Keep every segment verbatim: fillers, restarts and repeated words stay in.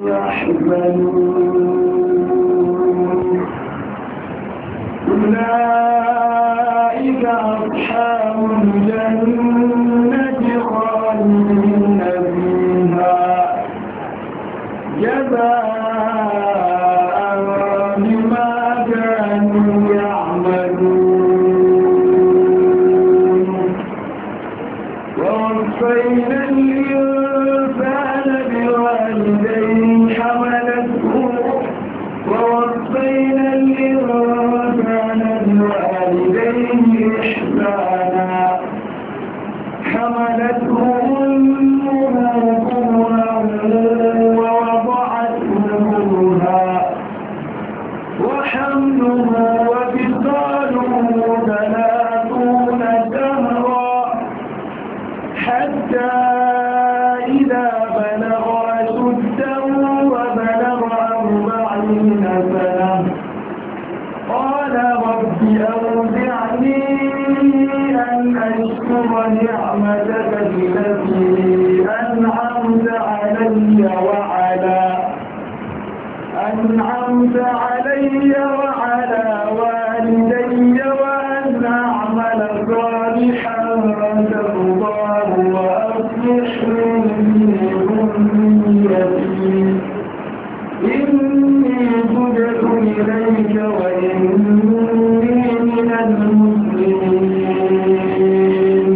يحزنون أولئك أصحاب الجنة خالدين فيها جزاء بما كانوا يعملون ووصينا الإنسان بوالديه حملته ووصينا الإنسان بوالديه إحسانا حملته أمه كرها ووضعته كرها وحمله وفصاله ثلاثون شهرا حتى إذا بلغ أشده وبلغ أربعين سنة قال رب أوزعني أن أشكر نعمتك التي أنعمت علي وعلى أنعمت علي وعلى والدي وأن أعمل صالحا ترضاه وأصلح لي ذريتي إني تبت إليك وإني من المسلمين.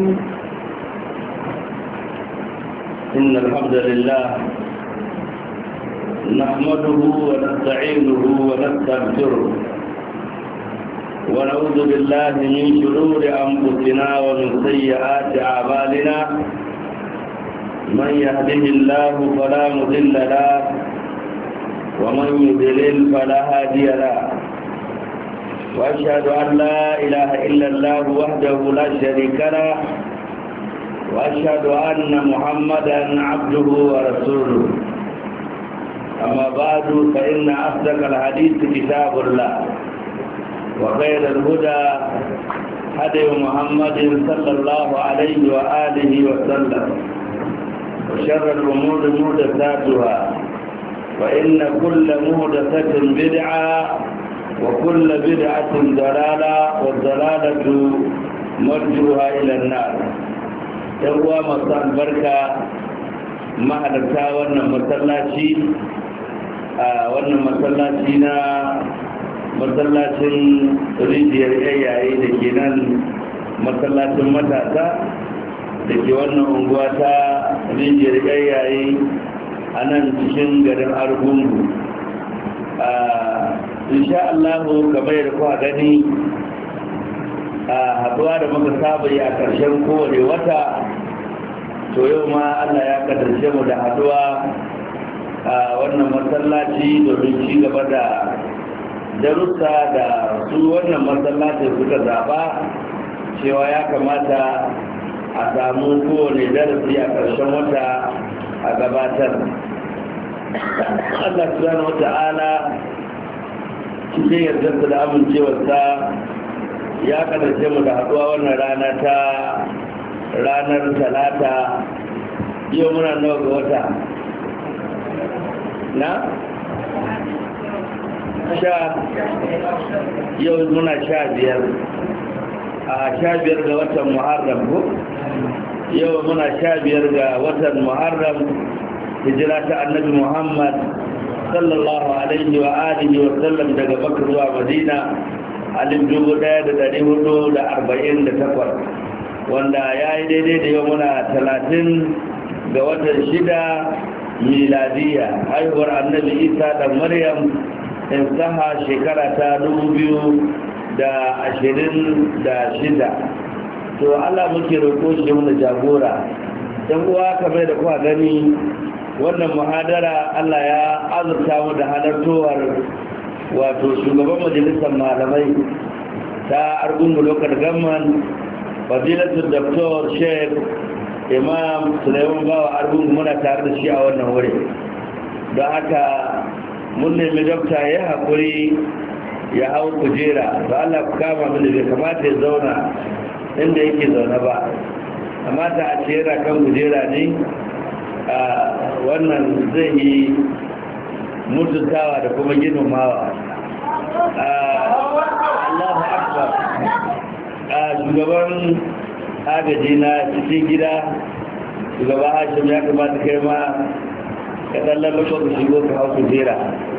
إن الحمد لله نحمده ونستعينه ونستغفره ونعوذ بالله من شرور أنفسنا ومن سيئات أعمالنا من يهده الله فلا مضل له ومن يضلل فلا هادي له وأشهد أن لا إله إلا الله وحده لا شريك له وأشهد أن محمدا عبده ورسوله. أما بعد فإن أصدق الحديث كتاب الله وخير الهدى هدي محمد صلى الله عليه وآله وسلم وشر الأمور محدثاتها وإن كل محدثة بدعة وكل بدعة ضلالة والضلالة مرجوها إلى النار. يوم مساء البركة mahalarta wannan masallaci a wannan masallaci na masallacin rijiyar yayaye da ke nan masallacin matasa da ke wannan unguwa ta rijiyar yayaye a nan cikin garin argungu. insha Allah kamar yadda kuka gani a haɗuwa da muka saba yi a ƙarshen kowane wata, to yau ma Allah ya kaddace mu da haduwa a wannan masallaci domin ci gaba da darussa da su wannan masallaci suka zaba cewa ya kamata a samu kowane darasi a ƙarshen wata a gabatar. Allah subhanahu wata'ala cikin yardarsa da amincewarsa ya kaddace mu da haduwa wannan rana ta ranar talata. Yau muna nawa ga wata na sha yau muna sha biyar a sha biyar ga watan muharram ko yau muna sha biyar ga watan muharram hijira ta annabi muhammad sallallahu alaihi wa alihi wa sallam daga Makka zuwa Madina alif dubu ɗaya da ɗari hudu da arba'in da takwas, wanda ya yi daidai da yau muna talatin ga watan shida miladiya haihuwar annabi isa da maryam in saha shekara ta dubu biyu da ashirin da shida. to Allah muke roƙo shi mana jagora. dan uwa kamar da kuka gani wannan muhadara Allah ya azurta mu da halartowar wato shugaban majalisar malamai ta Argungu Local Government, fadilatul Doctor Sheikh Imam Sulaiman Bawa Argungu, muna tare da shi a wannan wuri. don haka mun nemi dokta ya haƙuri ya hau kujera, ba Allah ku kama mini, bai kamata ya zauna inda yake zaune ba, kamata a ce yana kan kujera ne. a wannan zai yi mutuntawa da kuma girmamawa. Allahu Akbar. Shugaban agaji na cikin gida, shugaba Hashim, ya kamata kai ma ka tsallar lokacin shigo ka hau su jera.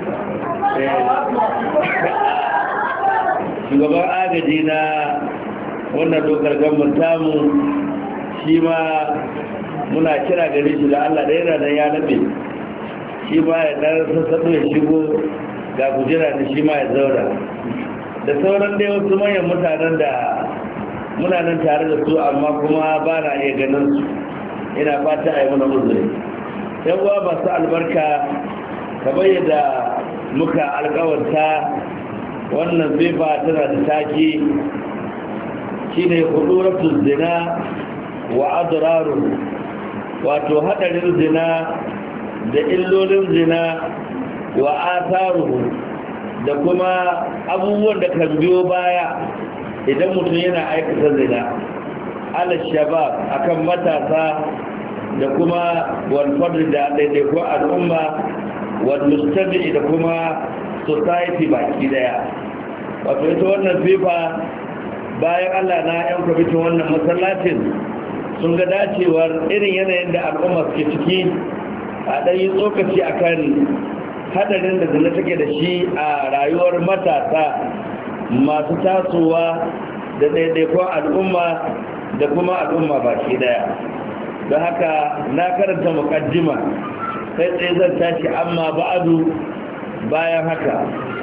Shugaban agaji na wannan dokar gambar tamu shi ma muna kira gare shi da Allah da yana nan ya nabe shi ma ya ɗan sassaɗo ya shigo ga kujera da shi ma ya zaura da sauran dai wasu manyan mutanen da muna nan tare da su amma kuma ba na iya ganin su, ina fata a yi mana uzuri. yan uwa masu albarka, kamar yadda muka alkawarta wannan befa tana da taki shine huduratul zina wa adraru, wato hadarin zina da illolin zina wa atharuhu, da kuma abubuwan da kan biyo baya idan mutum yana aikata zina ala shabab akan matasa da kuma wal fadl da daidaiko al'umma wal mustami da kuma society baki daya. Wato ita wannan fifa bayan Allah na yan kwamitin wannan masallacin sun ga dacewar irin yanayin da al'umma suke ciki a ɗan yi tsokaci akan hadarin da zina take da shi a rayuwar matasa masu tasowa da daidaikon al'umma da kuma al'umma baki daya. don haka na karanta mukaddima sai tsaye zan tashi amma ba'adu bayan haka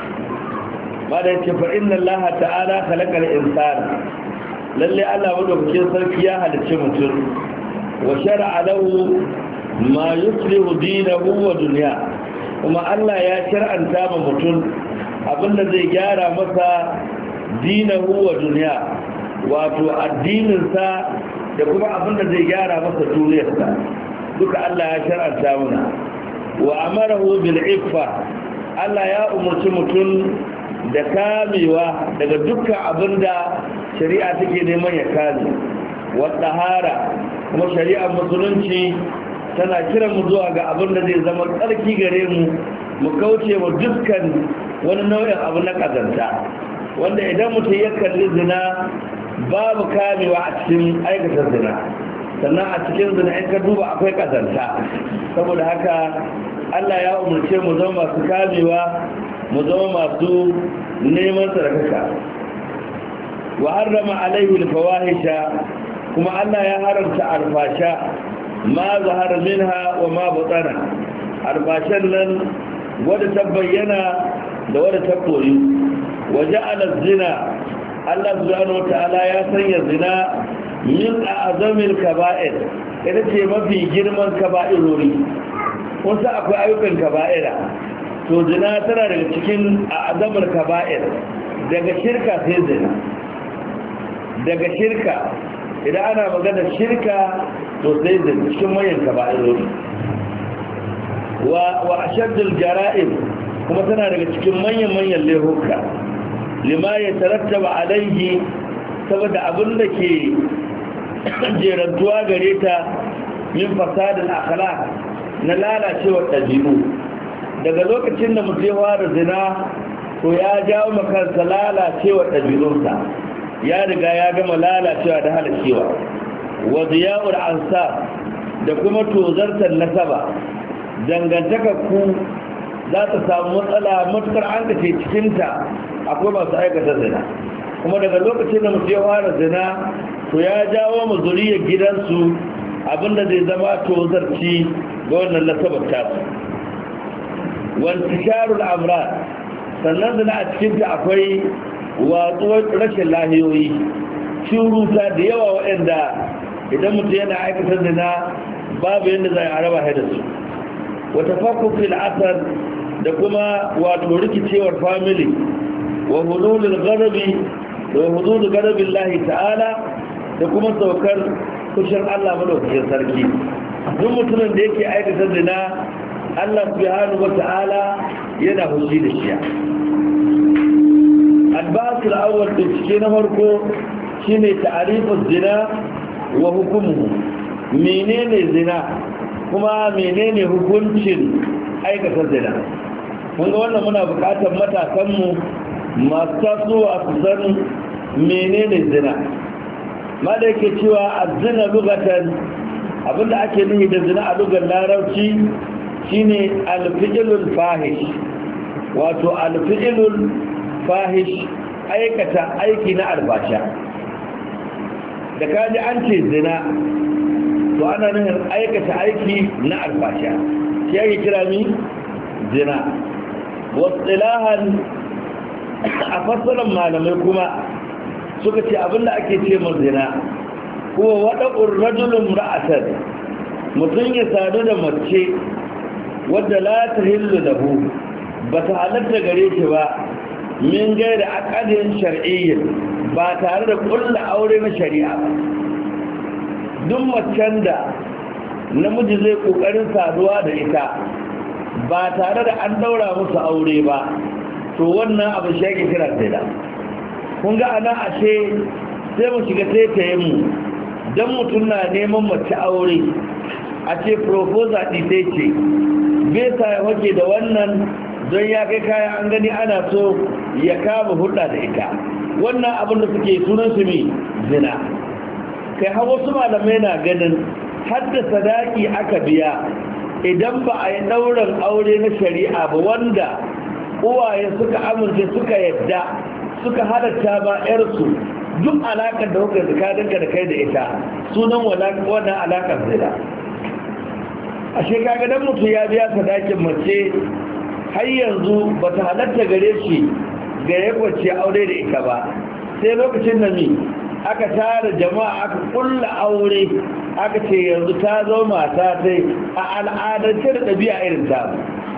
ma da yake fa inna Allah ta'ala khalaqal insana, lalle Allah madaukakin sarki ya halicce mutum wa shar'a lahu ma yuslihu dinahu wa dunya, kuma Allah ya shar'anta ma mutum abinda zai gyara masa dinahu wa dunya, wato addininsa da kuma abinda zai gyara masa duniyarsa, duka Allah ya shar'anta mana. Wa amarahu bil iffa, Allah ya umurci mutum da kamewa daga dukkan abinda shari'a take neman ya kame. Wa tahara, kuma shari'ar musulunci tana kiran mu zuwa ga abinda zai zama tsarki gare mu, mu kauce wa dukkan wani nau'in abu na kazanta, wanda idan mutum ya kalli zina babu kamewa a cikin aikata zina, sannan a cikin zina in ka duba akwai kazanta. Saboda haka Allah ya umarce mu zama masu kamewa, mu zama masu neman sadaka. Wa harrama alaihi alfawahisha, kuma Allah ya haramta alfasha, ma zahara minha wa ma batana, alfashan nan wadda ta bayyana da wadda ta koyi. Wa ja'ala zina, Allah subhanahu wata'ala ya sanya zina min a'zamil kaba'ir, ita ce mafi girman kaba'irori. Wasu akwai ayyukan kaba'ira, to zina tana daga cikin a'zamil kaba'ir. Daga shirka sai zina, daga shirka idan ana magana shirka to sai zina cikin manyan kaba'irori. wa wa ashaddul jara'im, kuma tana daga cikin manyan manyan laifuka. Lima ya tarattaba alaihi, saboda abin da ke jerantuwa gare ta min fasadin akhlaq, na lalacewar ɗabi'u. Daga lokacin da mutum ya da zina to ya jawo makarsa lalacewar ɗabi'unsa, ya riga ya gama lalacewa da halacewa. Wa ziya'ur ansab, da kuma tozartar nasaba, dangantaka ku za ta samu matsala matukar an kace cikinta akwai masu aikata zina. Kuma daga lokacin da mutum ya fara zina to ya jawo mu zuriyar gidansu abinda zai zama tozarci ga wannan nasabar tasu. Wantisharul amrad, sannan zina a cikinta akwai watsuwar rashin lahiyoyi, shuruta da yawa waɗanda idan mutum yana aikata zina babu yadda zai araba da su. Wata fakukul asar, da kuma wato rikicewar family, wa hululul ghadabi, da hululul ghadabin lahi ta'ala, da kuma saukar kushin Allah madaukakin sarki. Duk mutumin da yake aikata zina, Allah subhanahu wata'ala yana hushi da shi. Albasul awwal, bincike na farko shine ta'rifuz zina wa hukumuhu. Menene zina kuma menene hukuncin aikata zina? kun ga wannan muna bukatar matasanmu masu tasowa su san menene zina. ma da yake cewa a zina lugatan, abinda ake nufi da zina a lugar larabci shine alfi'ilul fahish, wato alfi'ilul fahish, aikata aiki na albasha. da kaji an ce zina to ana nufin aikata aiki na albasha, shi ake kira mi zina. wasu ilahan a fassarar malamai kuma suka ce abinda ake ce ma zina kuwa waɗa urrajulun ra'atar, mutum ya sadu da mace wadda la ta hillu da hu ba ta halatta gare shi ba min gaira akadin shar'iyyin, ba tare da ƙulla aure na shari'a ba. duk macen da namiji zai ƙoƙarin saduwa da ita ba tare da an daura musu aure ba, to wannan abu shi ake kira zina. kun ga ana ashe sai mu shiga taitayen mu don mutum na neman mace aure a ce proposal ɗite ce bai sa ya wake da wannan don ya kai kaya an gani ana so ya kama hulɗa da ita, wannan abin da suke sunan su mai zina. kai har wasu malamai na ganin hadda sadaki aka biya idan ba a yi ɗaurin aure na shari'a ba wanda uwaye suka amince suka yadda suka halatta ba yarsu, duk alakar da kuka tsakaninka da kai da ita sunan wannan alakar zina. a shekaga dan mutum ya biya sadakin mace har yanzu ba ta halatta gare shi ga ya kwace aure da ita ba, sai lokacin da mi aka tara jama'a aka kulla aure aka ce yanzu ta zo mata sai a al'adance da ɗabi'a irin ta.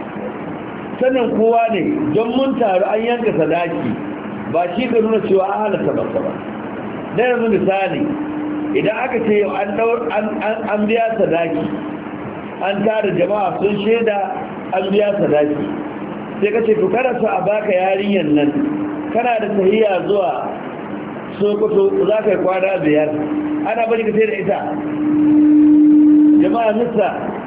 sanin kowa ne don mun taru an yanka sadaki ba shi ka nuna cewa an halatta ba ba. da yanzu misali idan aka ce yau an biya sadaki, an tara jama'a sun shaida an biya sadaki, sai ka ce to kada su a baka yarinyar nan kana da tahiya zuwa Sokoto za ka yi kwana biyar, ana bari ka sai da ita jama'a nisa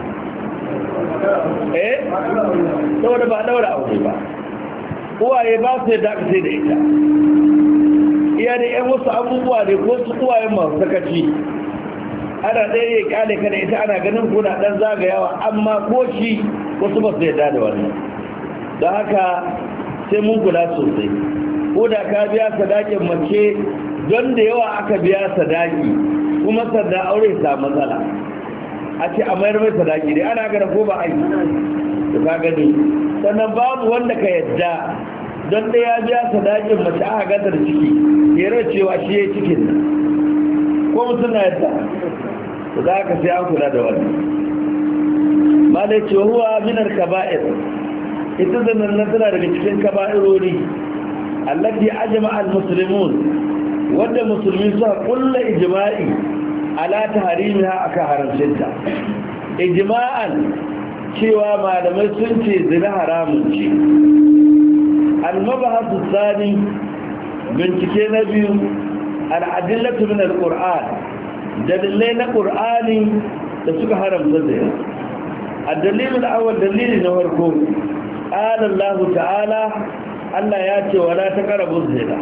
eh saboda ba daura aure ba, uwaye ba su yadda aka sai da ita. iya da yan wasu abubuwa ne ko su uwayen masu sakaci, ana ɗaya ya kyale ka da ita ana ganin kuna ɗan zagayawa, amma ko shi wasu ba su yadda da wannan. don haka sai mun kula sosai, ko da ka biya sadakin mace don da yawa aka biya sadaki kuma sannan aure sa matsala a ce a mayar mai sadaki dai ana gada ko ba aiki da ka gani. sannan babu wanda ka yadda don da ya biya sadakin mace aka gata da ciki yaro cewa shi ya cikin nan, ko mutum na yadda da za ka sai an kula da wani. ma da ce huwa minar kaba'ir, ita zanen nan tana daga cikin kaba'irori allati ajma al-muslimun, wanda musulmi suka kulla ijma'i ala tahrimiha aka haramcinta. ijma'an cewa malamai sun ce zina haramun ce. al-mabahathu thani, bincike na biyu, al-adillatu min al-qur'an, dalilai na qur'ani da suka haramta zina. ad-dalil al-awwal, dalili na farko, qala Allah ta'ala, Allah ya ce wala taqrabu zina,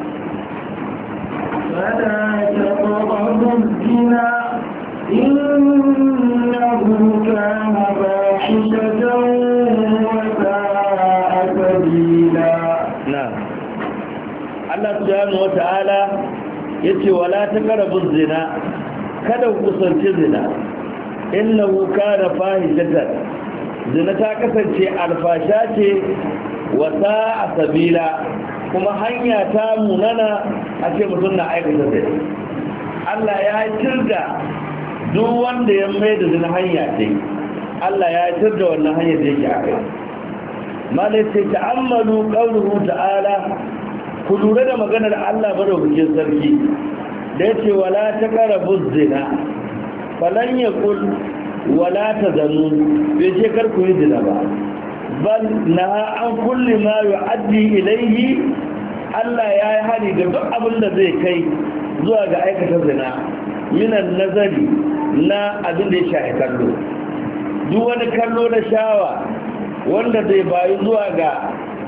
ولا تقربوا الزنا إنه كان فاحشة وساء سبيلا. نعم. Allah subhanahu wata'ala yace wala taqrabu zina, kada ku kusanci zina, innahu kana fahishatan, zina ta kasance alfasha ce wa sa'a sabila, kuma hanya ta munana a ce mutum na aikata zai. Allah ya tirda duk wanda ya mai da zina hanya ce, Allah ya tirda wannan hanyar da yake a kai. malai sai ta'ammalu qawluhu ta'ala, ku lura da maganar Allah madaukakin sarki da yace wala taqrabu zina, falan yaqul wala tazanu, bai ce kar ku yi zina ba, bal naha an kulli ma yu'addi ilayhi. Allah ya yi hari ga duk abin da zai kai zuwa ga aikata zina, minan nazari na abin da ya shahi kallo. Duk wani kallo na shawa wanda zai bayu zuwa ga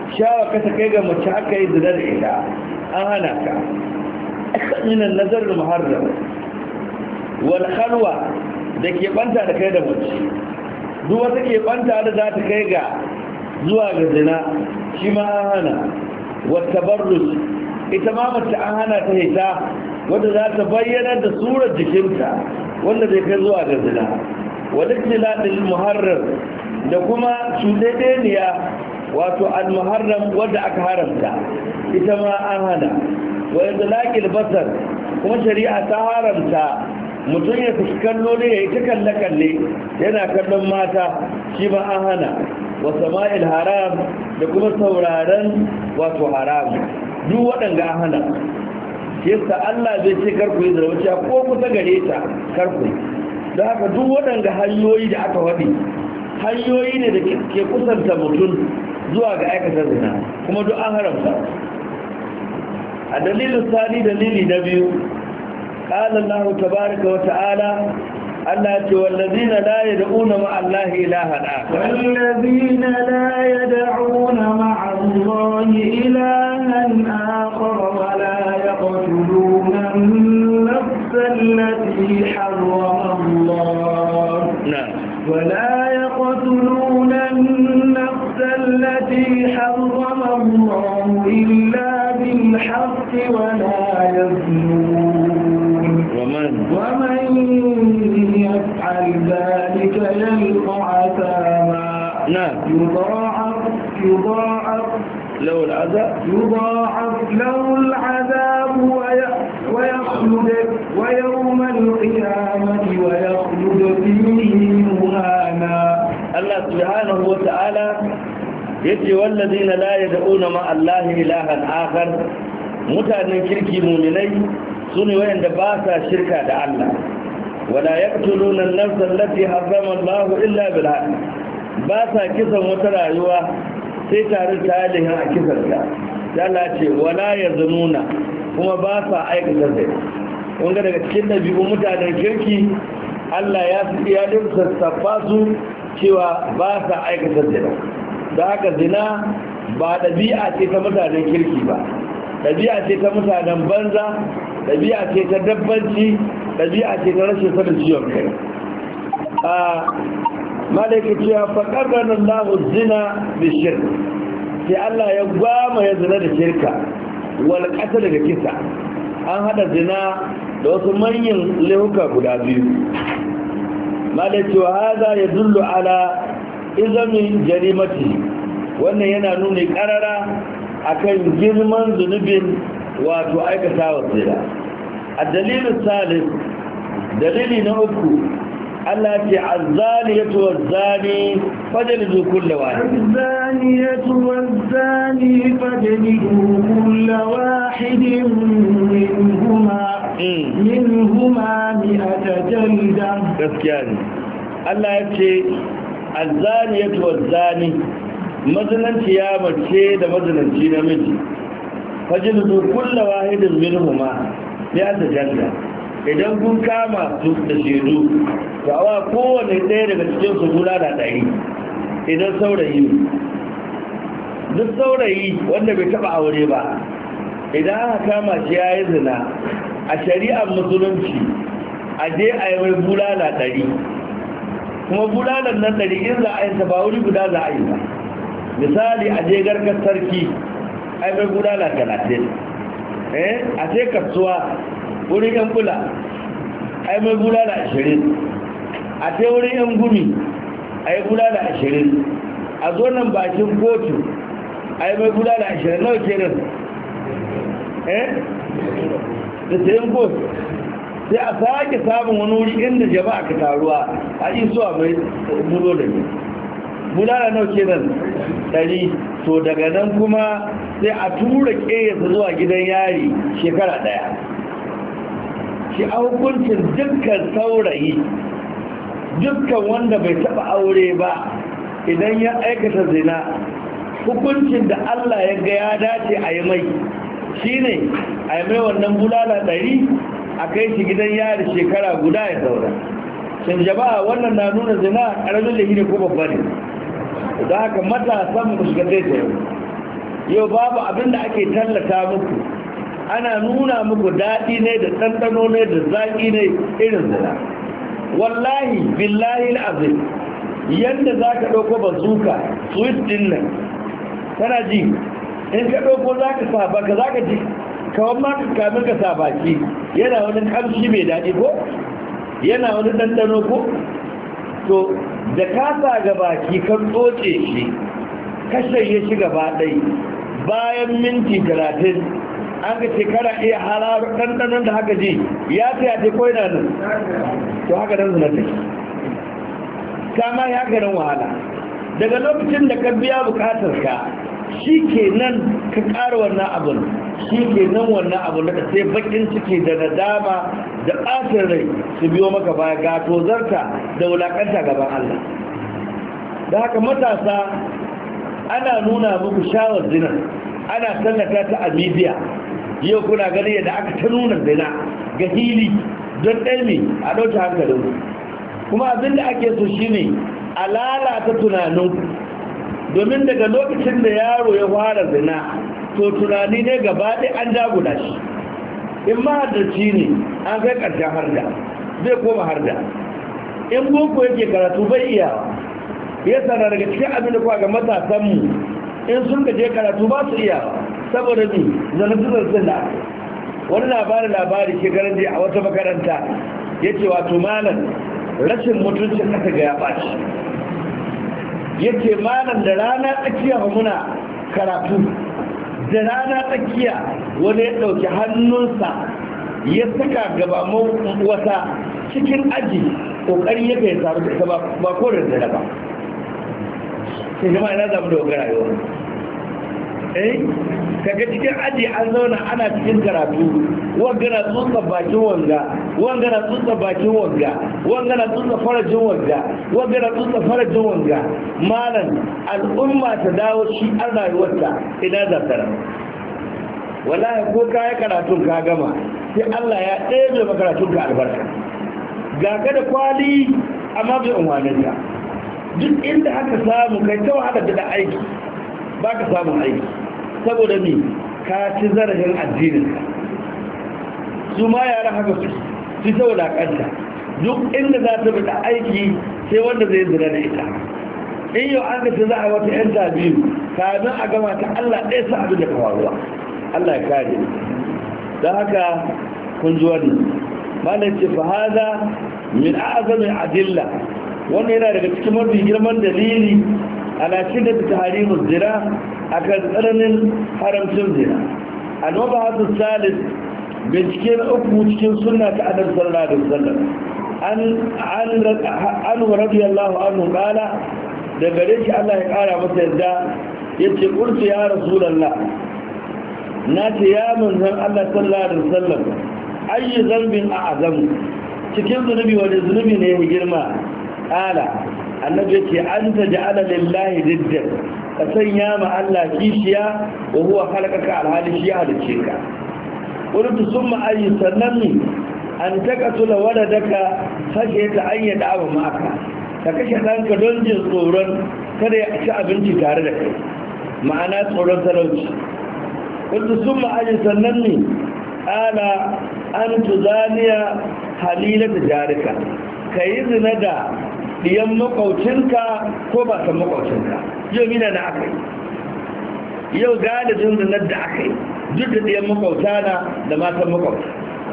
shawa ka ta kai ga mace aka yi zina da ita an hana ka minan nazar da muharram wal khalwa da ke banta da kai da mace duk wata ke banta da za ta kai ga zuwa ga zina shi ma an hana wata barrus ita ma mace an hana ta hita wadda za ta bayyana da surar jikinta wanda zai kai zuwa ga zina wadda tiladin muharram da kuma cuɗaɗɗeniya wato al-muharram wadda aka haramta ita ma an hana wadda laƙil basar kuma shari'a ta haramta mutum ya fi kallo ne ya yi ta kalle-kalle yana kallon mata shi ma an hana wasa ma'il haram da kuma sauraren wato haram duk waɗanda an hana yasa Allah zai ce karku yi zarwaciya ko kusa gare ta karku da haka duk waɗanda hanyoyi da aka waɗi hanyoyi ne da ke kusanta mutum zuwa ga aikata zina kuma duk an haramta a dalilin sani dalili na biyu قال الله تبارك وتعالى ألا والذين لا يدعون مع الله إلها آخر والذين لا يدعون مع الله إلها آخر ولا يقتلون النفس التي حرم الله نعم ولا يقتلون النفس التي حرم الله إلا بالحق ولا يزنون ومن يفعل ذلك يلقى عثاما نعم يضاعف يضاعف له العذاب يضاعف له العذاب ويخلد ويوم القيامة ويخلد فيه مهانا الله سبحانه وتعالى يتي والذين لا يدعون مع الله إلها آخر mutanen kirki muminai su ne wayanda ba sa shirka da Allah wala yaqtuluna an-nafsa allati harrama Allah illa bil haqq ba sa kisan wata rayuwa sai tare da alihin a kisan ta Allah ce wala yazununa kuma ba sa aikata zai wanda daga cikin dabi'u mutanen kirki Allah ya fi iyalin sassafa su cewa ba sa aikata zai da haka zina ba dabi'a ce ta mutanen kirki ba ɗabi'a ce ta mutanen banza ɗabi'a ce ta dabbanci ɗabi'a ce ta rashin sanin ciwon kai a malaka cewa faƙarar lahu zina da shirk sai Allah ya gwama ya zina da shirka wal ƙasa daga kisa an haɗa zina da wasu manyan laifuka guda biyu malaka cewa haza ya dullu ala izamin jarimati wannan yana nuna ƙarara akan girman zunubin wato aikata wa zina a dalilin salis dalili na uku Allah ce azzaniyatu wazzani fajlidu kulla wahid azzaniyatu wazzani fajlidu kulla wahidin minhuma minhuma mi'ata jalda gaskiya ne Allah ya ce azzaniyatu wazzani mazinanci ya mace da mazinanci namiji fajildu kulla wahidin minhuma ya ta jalla idan kun kama su da shedu to awa kowane ɗaya daga cikin su gura da ɗari idan saurayi duk saurayi wanda bai taɓa aure ba idan aka kama shi ya yi zina a shari'ar musulunci a je a yi mai bulala ɗari kuma bulalan nan ɗari in za a yi ta ba wuri guda za a yi ba misali a je garkar sarki ai mai gudana talatin eh a ce kasuwa wurin yan kula ai mai gudana ashirin a ce wurin yan gumi ai gudana ashirin a zo nan bakin kotu ai mai gudana ashirin nawa kenan eh da sayan kotu sai a sake samun wani wuri inda jama'a ka taruwa a isuwa mai bulo da ne bulala nau kenan ɗari to daga nan kuma sai a tura ƙeyasa zuwa gidan yari shekara ɗaya shi a hukuncin dukkan saurayi dukkan wanda bai taɓa aure ba idan ya aikata zina hukuncin da Allah ya ga ya dace a yi mai shi ne a yi mai wannan bulala ɗari a kai shi gidan yari shekara guda ya saura shin jama'a wannan na nuna zina ƙaramin da ne ko babba ne da haka matasan mu shiga taita yau yau babu abin da ake tallata muku ana nuna muku daɗi ne da ɗanɗano ne da zaƙi ne irin zina. Wallahi billahi al'azim yadda za ka ɗauko bazuka swiss ɗin nan kana ji in ka ɗauko za ka sa baka za ka ji kawai ma ka kamin ka sa baki yana wani ƙamshi mai daɗi ko yana wani ɗanɗano ko to da ka sa ga baki kan tsotse shi kashe ya shi gaba ɗai bayan minti talatin an ga shekara iya halaru ɗanɗanon da haka ji ya ce ya ce kawai na nan to haka nan zuna take kama ya haka nan wahala daga lokacin da ka biya bukatar ka shi ke nan ka ƙara wannan abin shi ke nan wannan abin da sai bakin ciki da nadama da ɓacin rai su biyo maka baya ga tozarta da wulaƙanta gaban Allah. Da haka matasa ana nuna muku shawar zina ana tallata ta a media yau kuna gani yadda aka ta nuna zina ga hili don ɗalmi a ɗauta hankalin kuma abin da ake so shine a lalata tunanin domin daga lokacin da yaro ya fara zina to tunani ne gaba ɗaya an dagula shi in mahadarci ne an kai ƙarshen harda zai koma harda in boko yake karatu bai iyawa ya sana daga cikin abin da kuwa ga matasanmu in sun gaje karatu ba su iyawa saboda ni zanatu-zanatun da aka wani labarin labari shekaran jiya a wata makaranta ya ce wato malam rashin mutuncin aka ga ya ɓaci ya ce malam da rana tsakiya ba muna karatu da rana tsakiya wani ya ɗauki hannunsa ya saka gaba wata cikin aji ƙoƙari ya kai taru da ita ba ko da dare ba sai jama'a ina zamu da wakar rayuwa eh kaga cikin aji an zauna ana cikin karatu wanga na tsutsa bakin wanga wanga na tsutsa bakin wanga wanga na tsutsa farajin wanga wanga na tsutsa farajin wanga malam al'umma ta dawo shi an rayuwarta ina za ta rabu wallahi ko ka yi karatun ka gama sai Allah ya ɗebe maka karatun ka albarka ga ka da kwali amma bai unwanin ka duk inda aka samu kai ta wahala da aiki ba ka samun aiki saboda ni ka ci zarafin addininka su ma yara haka su su ta wulaƙanta duk inda za ta bada aiki sai wanda zai zira da ita in yau an gaci za a wata yan biyu kamin a gama ta Allah ɗaya sa abin da ka faruwa Allah ya kare don haka kun ji wannan malam ce fa hada min a'zami adilla wannan yana daga cikin mafi girman dalili ana shidda tahrimuz zina akan tsananin haramcin zina annoba hasu salis bincike na uku cikin sunna ta adam sallallahu alaihi wasallam an an radiyallahu anhu qala da gare shi Allah ya kara masa yadda yace qultu ya rasulullah nace ya manzon Allah sallallahu alaihi wasallam ayi zambin a'zamu cikin zunubi wani zunubi ne ya girma qala annabi yace anta ja'ala lillahi diddan ka sanya ma Allah kishiya wa huwa khalaqaka alhali shi ya halice ka wani summa ayi sannani an takatula waladaka khashiyata an yad'a ma'aka ka kashe danka don jin tsoron kada ya ci abinci tare da kai ma'ana tsoron talauci wani summa ayi sannani ala an tuzaniya halilata jarika kayi zina da diyan makaucinka ko ba san makaucinka yau mina na aka yi yau galibin zinar da aka yi duk da diyan makauta na da matan makauta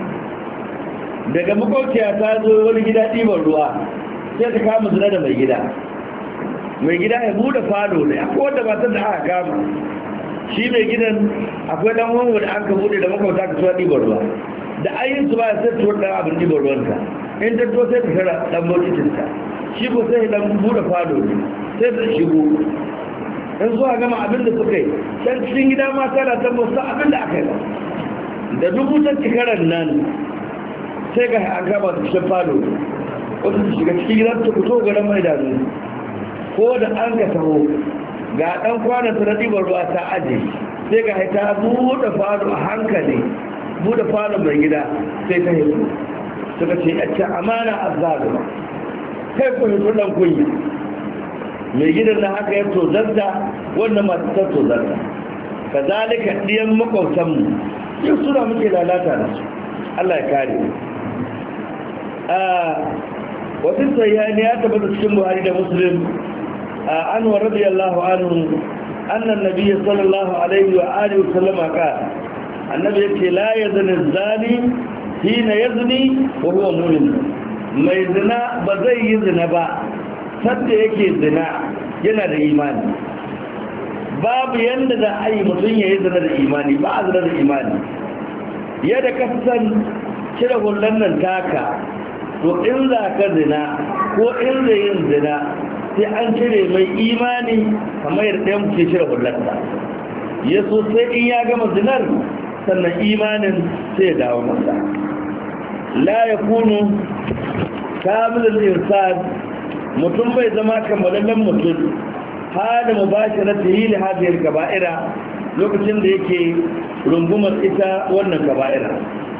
daga makauciya ta zo wani gida ɗiban ruwa sai ta kama zina da mai gida mai gida ya buɗe falo ne akwai wanda matan da aka kama shi mai gidan akwai ɗan wanwa da aka buɗe da makauta ka tuwa ɗiban ruwa da ayyinsu ba sai tuwa ɗan abin ɗiban ruwanka in ta to sai ta tara ɗan moticinta shi ko sai dan bude fado sai su shigo in zuwa gama abin da suka yi can cikin gida mata na tabbata abin da aka yi ba da dubutan cikaran nan sai ga an gama su cikin fado wasu su shiga cikin gidan su fito garin mai danu ko da an ga taho ga dan kwanan ta na ɗibar ruwa ta aje sai ga ta buɗe fado a hankali buɗe fado mai gida sai ta hito suka ce yacce amana azzaluma kai ku hito dan kunya mai gidan na haka ya tozarta wannan masu ta tozarta kazalika diyan makwautanmu yau suna muke lalata da su Allah ya kare a wasu sayyani ya tabbata cikin Buhari da Muslim an wa radiyallahu anhu annan nabiyyi sallallahu alaihi wa alihi wa sallama qala annabi yace la yazni zani hina yazni wa huwa mu'min mai zina ba zai yi zina ba sadda yake zina yana da imani babu yanda da ai mutum ya yi zina da imani ba a zina da imani yadda ka san cire hullan nan taka to in za ka zina ko in zai yin zina sai an cire mai imani kamar yadda ɗaya muke cire hullarsa ya so sai in ya gama zinar sannan imanin sai ya dawo masa la ya kunu kamilin insan mutum bai zama kammalallen mutum hada mu ba shi na tahili hadiyar gaba'ira lokacin da yake rungumar ita wannan gaba'ira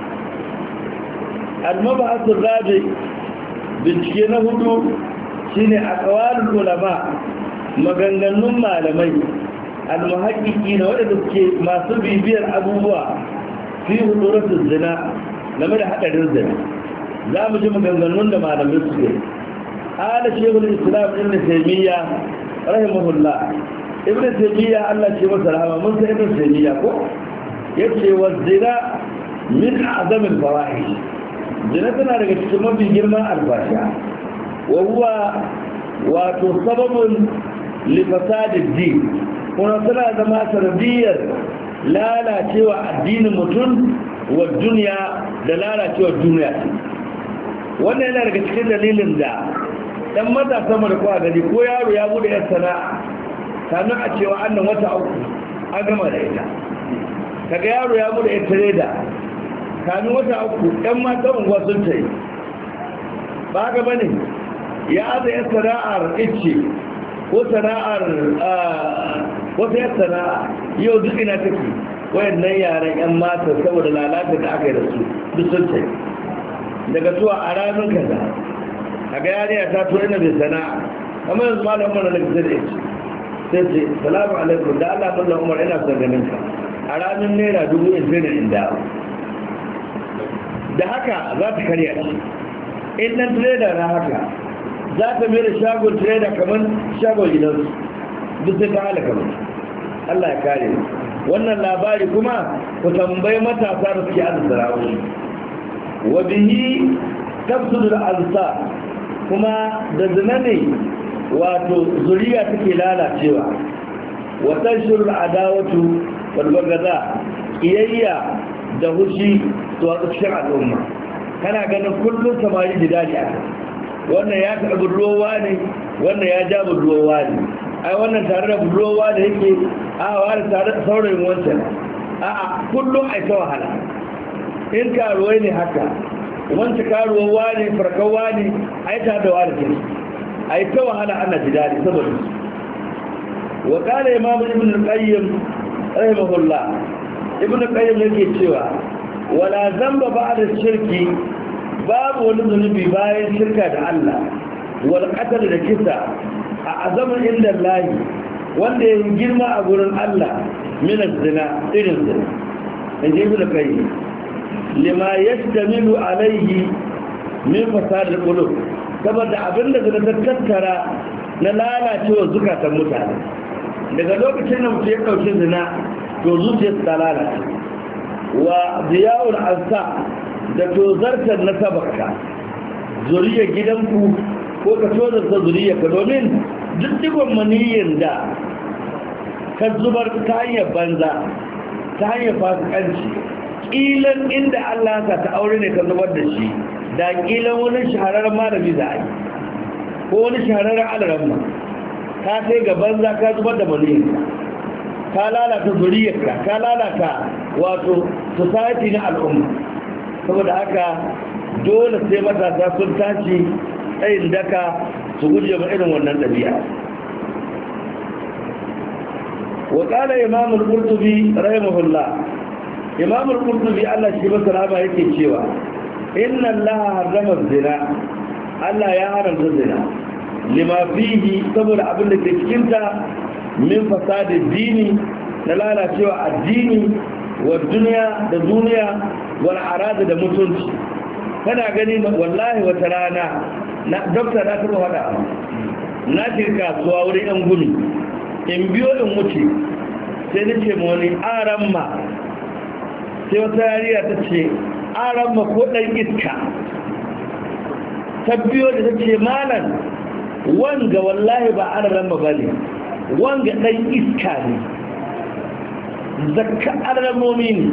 al-mabahasul rabi bincike na hudu shine aqwalul ulama maganganun malamai al-muhaqqiqi na wadanda suke masu bibiyar abubuwa fi huduratul zina game da hadarin zina za mu ji maganganun da malamai suke ala shaykhul islam ibn taymiya rahimahullah ibn taymiya Allah ce masa rahama mun sai ibn taymiya ko yace wa zina min a'zamil fawahish zina tana daga cikin mafi girman albasha wa huwa wato sababun li fasadid din kuma tana zama sanadiyar lalacewa addinin mutum wa duniya da lalacewa duniya wannan yana daga cikin dalilin da dan matasa mara kwa gani ko yaro ya bude yar sana'a kamin a cewa annan wata uku an gama da ita kaga yaro ya bude yar trader kamin wata uku ɗan matan unguwa sun ta yi ba ga bane ya aza yar sana'ar icce ko sana'ar wata yar sana'a yau duk ina take wayannan yaran yan mata saboda lalata da aka yi da su duk sun ta yi daga zuwa a ranar kaza a ga yariya ta tura ina bai sana'a kamar yanzu malam umar da zai da icce sai ce salamu alaikum da Allah mallam umar ina son ganin ka a ranar naira dubu in sai da inda da haka za ta karya shi in nan trader na haka za ta mai da shagon trader kamar shagon gidansu duk sai ta halaka mutu Allah ya kare wannan labari kuma ku tambayi matasa da suke arziki rawu wa bihi tafsirul alsa kuma da zina ne wato zuriya take lalacewa wa tashirul adawatu wal bagaza iyayya da hushi to a cikin al'umma kana ganin kullum samari jidali a wannan ya taɓa budurwa ne wannan ya ja budurwa ne ai wannan tare da budurwa da yake a wani tare da saurayin wancan a kullum ai ta wahala in karuwai ne haka wancan karuwa ne farkawa ne ai ta da wani ke ai ta wahala ana jidali saboda wa qala imam ibn al-qayyim rahimahullah ibn al-qayyim yake cewa wala zamba ba'da shirki babu wani zunubi bayan shirka da Allah wal qatl da kisa a azaman inda Allah wanda ya girma a gurin Allah min zina irin zina in ji ibn qayyim lima yastamilu alayhi min fasad al-qulub saboda abinda zina ta tattara na lalacewa zukatan mutane daga lokacin da mutum ya dauki zina to zuciyarsa ta lalace wa ziyawul ansa da tozartar na sabarka zuriyar gidanku ko ka tozarta zuriyarka domin duk digon maniyyar da ka zubar ta hanyar banza ta hanyar fasikanci ƙilan inda Allah ka ta aure ne ka zubar da shi da ƙilan wani shahararren malami za a yi ko wani shahararren alaramma ka sai ga banza ka zubar da maniyyarka ka lalata zuriyarka ka lalata wato society na al'umma saboda haka dole sai matasa sun tashi tsayin daka su guje ma irin wannan ɗabi'a wa qala imam al-qurtubi rahimahullah imam al-qurtubi Allah shi masa rahama yake cewa inna allaha harrama zina Allah ya haramta zina lima fihi saboda abin da ke cikin ta min fasadin dini na lalacewa addini wa duniya da duniya wal arada da mutunci. kana gani wallahi wata rana na dokta na taba hada na shiga kasuwa wurin yan gumi in biyo in wuce sai nace mu wani aramma sai wata yariya ta ce aramma ko dan iska ta biyo da ta ce malam wanga wallahi ba aramma bane wanga dan iska ne zakka aramomi ne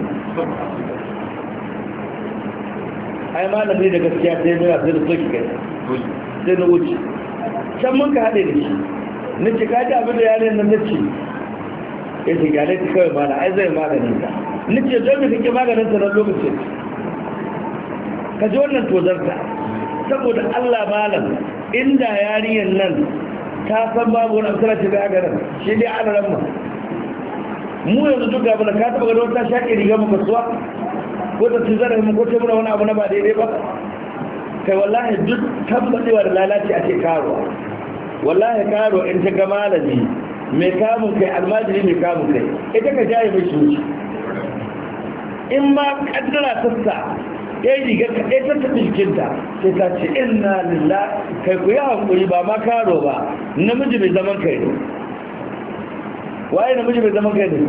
ai malami da gaskiya sai mai sai da soki kai sai na wuce can mun ka haɗe da shi na ce kaji abin da yaren nan na ce ya ce gyale ta kawai mana ai zai maganin ta na ce don mai kake maganin ta na lokacin ka ji wannan tozarta saboda allah malam inda yariyan nan ta san babu wani amsara ce da aka nan shi dai ana ramma mu yanzu duk abu da ka taɓa gado ta shaƙe riga mu kasuwa ko ta ci zarafin ko ta muna wani abu na ba daidai ba kai wallahi duk tabbacewa da lalaci a ce karuwa wallahi karuwa in ta ga malami mai kamun kai almajiri mai kamun kai ita ka jaye mai shuci in ma kaddara sassa ya yi riga ka ɗaya ta tafi jikinta sai ta ce inna lillah kai ku yi hankuri ba ma karo ba namiji mai zaman kai ne waye namiji mai zaman kai ne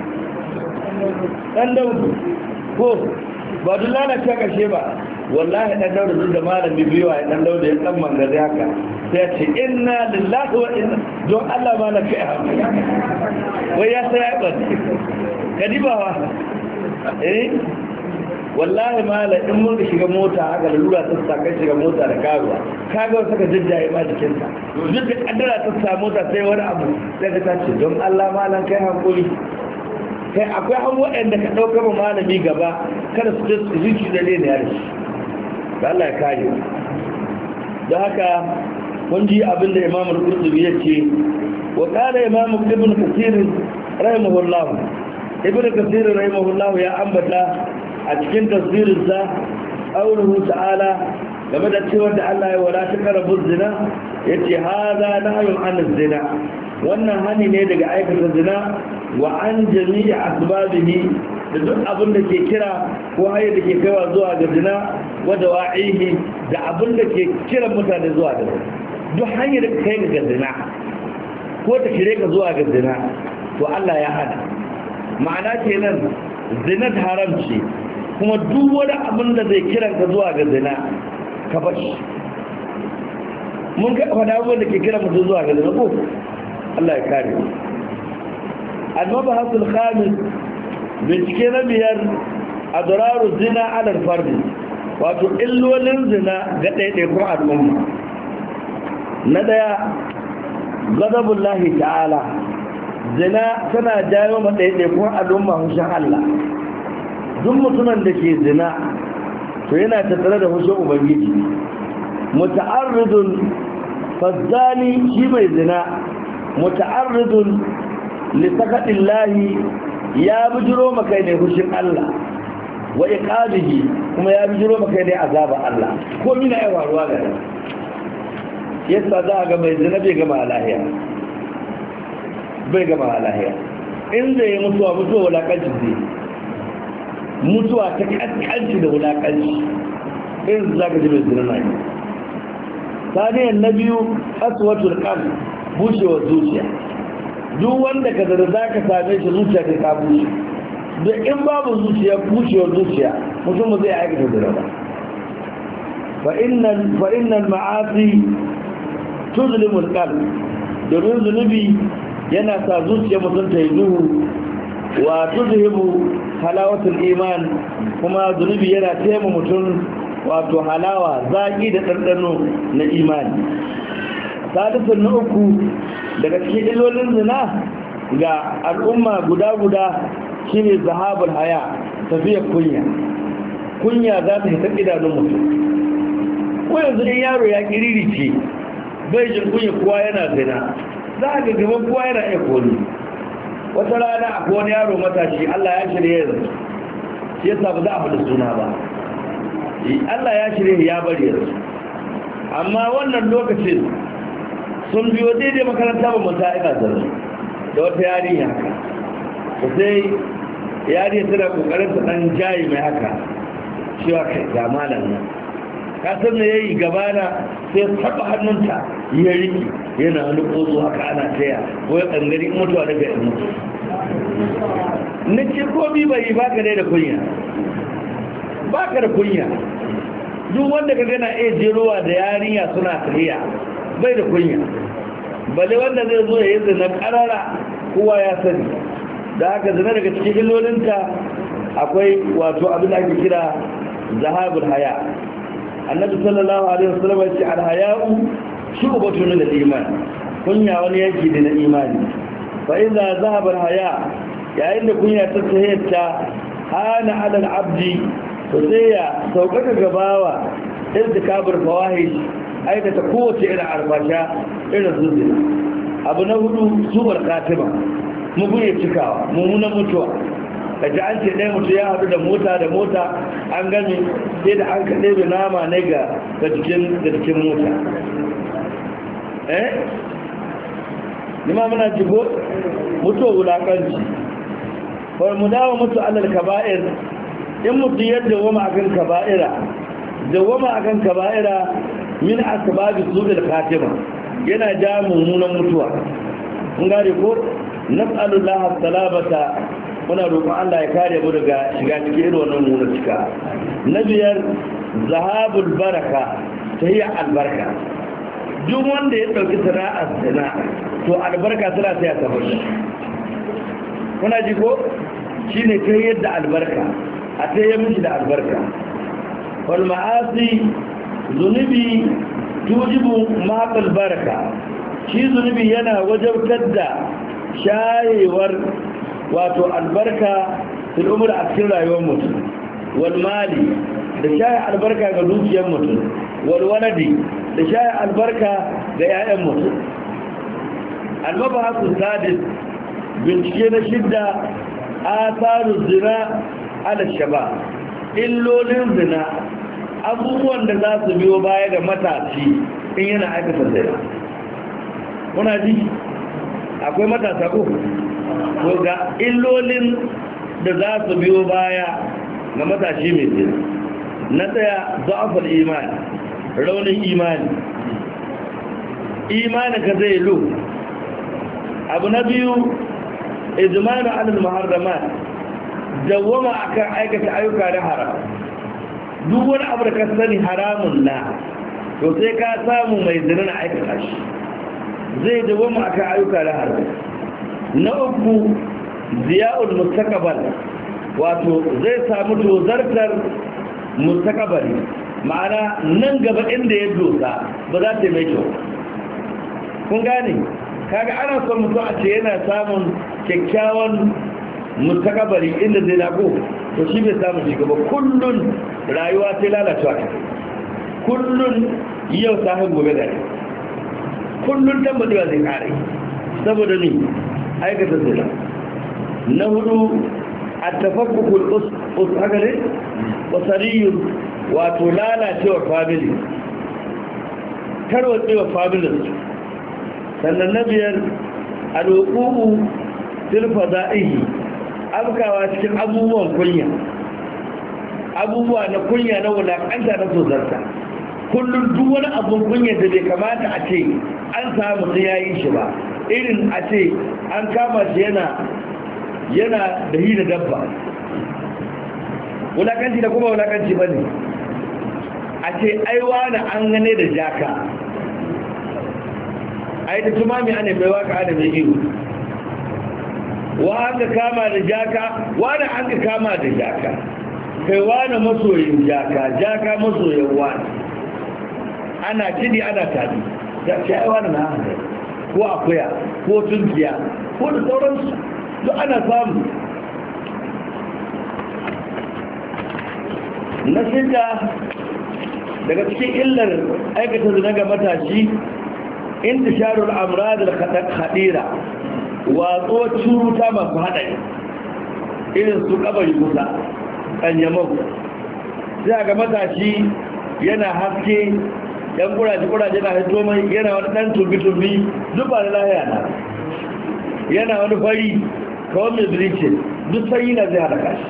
ɗan daudu ko ba duk lalace kashe ba wallahi dan dauda duk da malami biyu a dan dauda ya dan mangaze haka sai ya ce inna lillahi wa inna don Allah ma na kai haka wai ya sai ya bada kadibawa eh wallahi mala in mun shiga mota haka da lura ta saka shiga mota da karuwa kaga wasu ka jajjaye ma jikin ta duk da kaddara ta sa mota sai wani abu sai ka tace don Allah malan kai hankuri kai akwai an waɗanda ka ɗauka ma malami gaba kada su je su zuci da ne ya rashi da Allah ya kare da haka kun ji abin da Imam Al-Qurtubi ya ce wa qala Imam Ibn Kathir rahimahullah Ibn Kathir rahimahullah ya ambata a cikin tafsirin sa qawluhu ta'ala game da cewa da Allah ya wala taqrabu zina yace hada nahyun an zina wannan hani ne daga aikata zina wa an jami'i asbabihi da duk abin da ke kira ko haye da ke kaiwa zuwa ga zina wa dawa'ihi da abin da ke kira mutane zuwa ga zina duk hanyar da kai ga zina ko ta kire ka zuwa ga zina to Allah ya hana ma'ana kenan zina haram ce kuma duk wani abin da zai kira ka zuwa ga zina ka bashi mun ga faɗa abin da ke kira mutum zuwa ga zina ko Allah ya kare المبحث الخامس bincike na biyar adraru zina ala fardi wato illolin zina ga ɗaiɗaikun al'umma na daya ghadabullahi ta'ala zina tana jawo ma ɗaiɗaikun al'umma hushin Allah duk mutumin da ke zina to yana tattare da hushin ubangiji muta'arridun fazzani shi mai zina muta'arridun lisakatillahi ya bijiro maka ne hushin Allah wa iqabihi kuma ya bijiro maka ne azaba Allah ko mina ai waruwa ga yasa za ga mai zina bai gama lahiya bai gama lahiya in zai mutuwa mutuwa wulakanci zai mutuwa ta kankanci da wulakanci in za ka ji mai zina na yi saniyan na biyu aswatul qalb bushewar zuciya duk wanda ka zara za ka same shi zuciya ta ta bushe da in babu zuciya bushewar zuciya mutum zai aikata zira ba fa innal ma'asi tuzlimul qalb domin zunubi yana sa zuciya mutum ta yi duhu wa tuzhibu halawatul iman kuma zunubi yana taimaka mutum wato halawa zaki da ɗanɗano na imani salisun na uku daga cikin illolin zina ga al'umma guda-guda shine zahabul haya tafiyar kunya kunya za ta hita idanun mutum ko yanzu in yaro ya kiriri ce bai jin kunya kowa yana zina za a gaban kowa yana iya koli wata rana a kowane yaro matashi Allah ya shirya yanzu shi yasa ba za a faɗi suna ba Allah ya shirya ya bari yanzu amma wannan lokacin sun biyo daidai makaranta ba mata ina zara da wata yarinya haka sai yari tana kokarin ta dan jayi mai haka cewa kai ga malam nan ka san me yayi gabana sai taba hannunta ya riki yana wani kozo haka ana taya ko ya kangari mutuwa daga yan mutu nace ko bi bai baka dai da kunya baka da kunya duk wanda ka gana iya jerowa da yarinya suna tafiya bai da kunya bale wanda zai zo ya yi zina karara kowa ya sani da haka zina daga cikin illolinta akwai wato abin da ake kira zahabul haya annabi sallallahu alaihi wasallam ya ce al-haya'u shu'batun min al-iman kunya wani yanki ne na imani fa idza zahaba al-haya yayin da kunya ta tayyata hana ala al-abdi to sai ya saukaka gabawa irtikabul fawahish aikata kowace irin arbasha irin zuzina abu na hudu suwar katima mugun ya cikawa mummunan mutuwa da ji an ce ɗaya mutu ya haɗu da mota da mota an gami sai da an kaɗe da nama ne ga jikin mota eh nima muna jigo mutuwa wulaƙanci kawai mu dawo mutu alal kaba'ir in mutu yadda wama akan kaba'ira da wama akan kaba'ira min asbabi su'il khatima yana ja mummunan mutuwa kun gane ko nas'alullaha salabata muna roƙon Allah ya kare mu daga shiga cikin irin wannan mummunan cika na biyar zahabul baraka tahiyya albarka duk wanda ya dauki sana'ar sana to albarka tana sai ya tabbata kuna ji ko shine tahiyyar da albarka a tahiyyar mishi da albarka wal ma'asi zunubi tujibu maqal baraka shi zunubi yana wajabtar da shayewar wato albarka fil umr a cikin rayuwar mutum wal mali da shaye albarka ga dukiyar mutum wal waladi da shaye albarka ga 'ya'yan mutum al-mabahasu sadis bincike na shidda asaru zina ala shaba illolin zina abubuwan da za su biyo baya ga matashi in yana aikata zina kuna ji akwai matasa ko ko ga illolin da za su biyo baya ga matashi mai zina na tsaya za'afar imani raunin imani imani ka zai lo abu na biyu izmanu alal muharramat dawwama akan aikata ayyuka da haram duk wani abu da ka sani haramun na to sai ka samu mai zina na aikata shi zai dawwama akan ayyuka da haram na uku ziya'ul mustaqbal wato zai samu tozartar mustaqbali ma'ana nan gaba inda ya dosa ba za ta yi mai kyau kun gane kaga ana son mutum a ce yana samun kyakkyawan mustaqbali inda zai nago to shi bai samu shi gaba kullun rayuwa sai lalacewa ta kullun yau ta hin gobe gare kullun tambadewa zai kare saboda ni aikata zina na hudu a tafakkukul us haka ne wasariyun wato lalacewar family tarwatsewar family sannan na biyar al'ukumu tilfa za'ihi afkawa cikin abubuwan kunya abubuwa na kunya na wulakanta na tozarta kullum duk wani abun kunya da bai kamata a ce an samu sai ya yi shi ba irin a ce an kama shi yana yana da hi da dabba wulakanci da kuma wulakanci ba ne a ce aiwa na an gane da jaka ai da tumami ana bai waka ana mai iyo wa an ka kama da jaka wani an ka kama da jaka kai wani masoyin jaka jaka masoyin wani ana kidi ana tabi da ce ai wani na hankali ko akuya ko tunkiya ko da sauransu duk ana samu na shida daga cikin illar aikata zina ga matashi intisharul amradul khadira watso curuta masu haɗari irin su kabari kusa ƙanyamau sai ga matashi yana haske yan kuraje-kuraje na hito mai yana wani ɗan turbi-turbi duk ba da lahiya na yana wani fari kawai mai biricin duk sanyi na zai halaka shi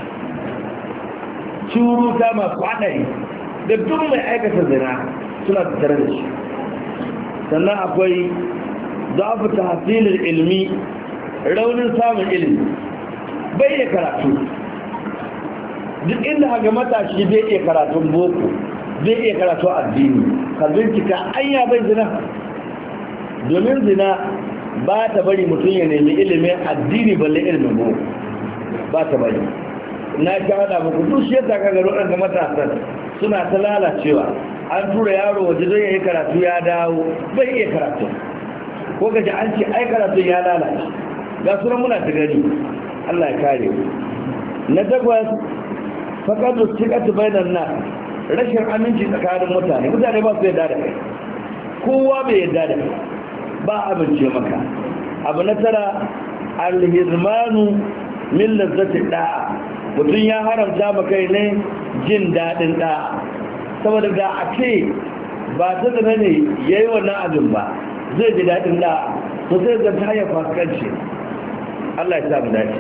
curuta masu haɗari da duk mai aikata zina suna tattare da shi. Sannan akwai zafi ta hasilin ilmi, raunin samun ilmi, bai iya karatu. Duk inda haga matashi bai iya karatun boko, bai iya karatu addini, ka bincika anya bai zina. Domin zina ba ta bari mutum ya nemi ilimin addini balle ilimin boko, ba ta bari. Na sha hada muku duk shi yasa kaga waɗanda matasan suna ta lalacewa. An tura yaro waje don ya yi karatu ya dawo bai iya karatu, ko gaji an ce ai karatu ya lalace. Ga sunan muna ta gani, Allah ya kare. Na takwas, faƙadu cikatu bainan na rashin aminci tsakanin mutane. Mutane ba su yadda da kai, kowa bai yadda da kai, ba amince maka. Abu na tara, alhirmanu min lazzati da'a, mutum ya haramta ma kai ne jin daɗin da'a. Saboda da a ce ba ta zana ne ya yi wannan abin ba zai ji daɗin da'a, to sai zai ta hanyar fasikanci. Allah ya samu dace.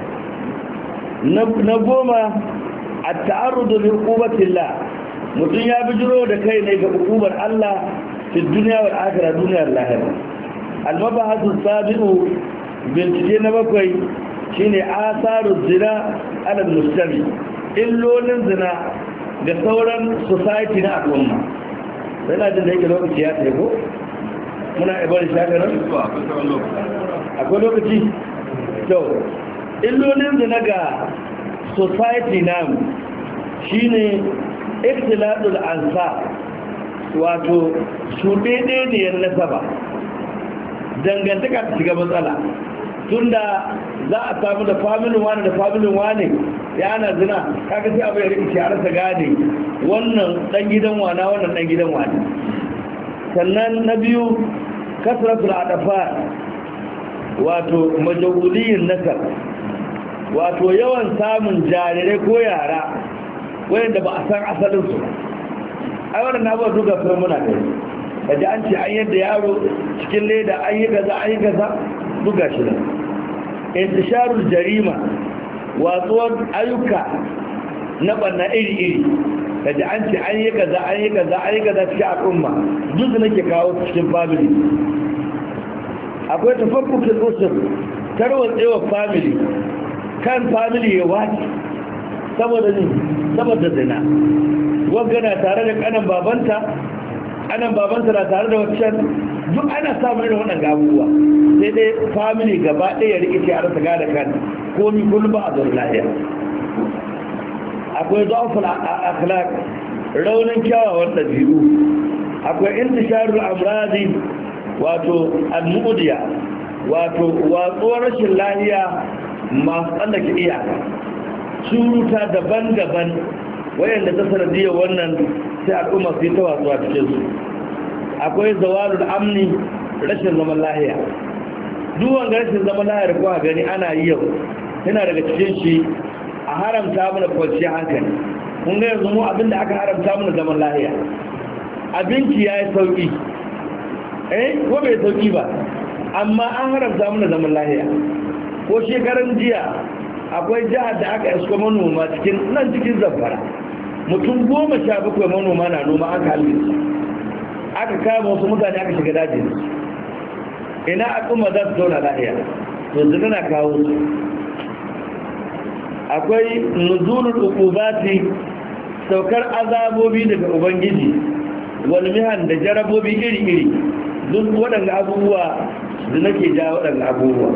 Na goma, a ta'arrudu bi hukumatillah, mutum ya bijiro da kai ne ga hukumar Allah fi duniya wal akhirah, duniyar lahira. Al-mabahasu sabi'u, bincike na bakwai shine asaru zina ala mustami, illolin zina da sauran society na al'umma. Yana jin da yake lokaci ya tsaye muna ibar shagarar akwai lokaci to illolin zina ga society namu shine ikhtilatul ansab, wato shuɗeɗeniyar nasaba, dangantaka ta shiga matsala. Tunda za a samu da familin wani da familin wani ya ana zina, kaga sai abu ya rikici a rasa gane wannan dan gidan wana wannan dan gidan wani. Sannan na biyu, kasratul adafa, wato majahuliyin nasar, wato yawan samun jarirai ko yara wanda ba a san asalinsu. Ai wannan na ba duka sai muna kai kaji an ce an yadda yaro cikin leda an yi kaza an yi kaza duka shi da intisharul jarima, watsuwar ayyuka na banna iri-iri kaji an ce an yi kaza an yi kaza an yi kaza cikin al'umma duk da nake kawo cikin family. Akwai tafakkukin usul, tarwatsewa family, kan family ya wace saboda ne saboda zina. Wagana tare da kanan babanta, kanan babanta na tare da waccan, duk ana samun irin wannan gabuwa. Sai dai family gaba ɗaya rikice a rasa gada kan komi kullum ba a zuwa lahiya. Akwai zafin akhlaq, raunin kyawawan ɗabi'u. Akwai intisharul amradi, wato al-mu'diya, wato watsuwar rashin lahiya masu tsallake iyaka, curuta daban-daban wayanda ta sanadiyar wannan sai al'umma su yi ta watsuwa cikinsu. Akwai zawalul amni, rashin zaman lahiya. Duwan ga rashin zaman lahiya da kuwa gani ana yi yau yana daga cikin shi a haramta mana kwanciyar hankali. Kun ga yanzu mu abinda aka haramta mana zaman lahiya, abinci ya yi sauƙi, eh ko bai sauƙi ba, amma an haramta mana zaman lahiya. Ko shekaran jiya akwai jihar da aka isko manoma cikin nan cikin Zamfara, mutum goma sha bakwai manoma na noma aka halin aka kama wasu mutane aka shiga dajin. Ina al'umma za su zauna lahiya? To zina na kawo su. Akwai nuzulul uqubati, saukar azabobi daga ubangiji, wal mihan da jarabobi iri-iri, duk waɗanda abubuwa da nake ja waɗanda abubuwa.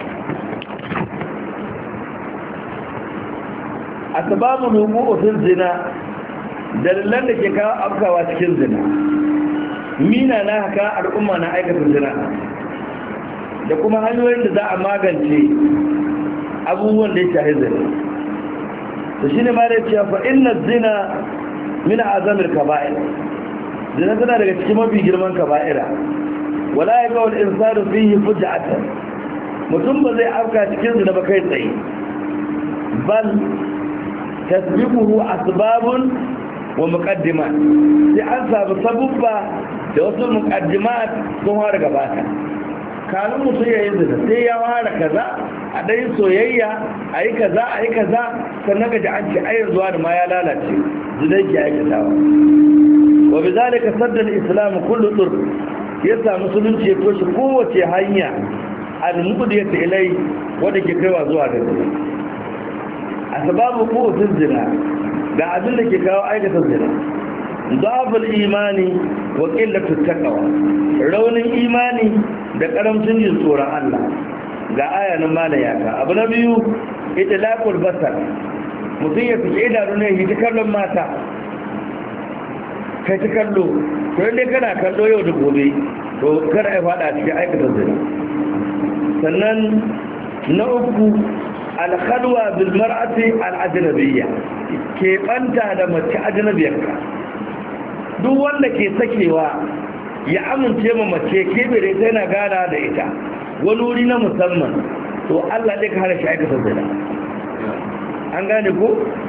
Asbabul wuqu'u fil zina, dalilan da ke kawo afkawa cikin zina. Mina na haka al'umma na aikata zina, da kuma hanyoyin da za a magance abubuwan da ya shahi zina. To shine ma da cewa fa inna zina min azamil kaba'ir, zina tana daga cikin mafi girman kaba'ira. Wala yaqa wal insanu fihi fuj'atan, mutum ba zai afka cikin zina ba kai tsaye, bal tasbiquhu asbabun wa muqaddimat, sai an samu sabubba da wasu muqaddimat sun fara gabata. Kalin mutum ya yi zina sai ya fara kaza a ɗayin soyayya a yi kaza a yi kaza sannan ka ji an ce ayar zuwa da ma ya lalace zidai ke aikatawa wa bi zalika saddal islam kullu dur ya sa musulunci ya toshe kowace hanya al-muqdiyat ilai wanda ke kaiwa zuwa ga zina asbabu quwwatil zina ga abin da ke kawo aikata zina da'aful imani wa qillatul taqwa raunin imani da karamcin jin tsoron Allah ga ayanin malayaka abu na biyu itlaqul basar mutum ya fice idanu ne yi ta kallon mata kai ta kallo to inda kana kallo yau da gobe to kada ya fada cikin aikata zina sannan na uku alkhalwa bil mar'ati al ajnabiyya ke banta da mace ajnabiyarka duk wanda ke sakewa ya amince ma mace ke bere sai na gana da ita wani wuri na musamman to Allah zai kare shi aikata zina an gane ko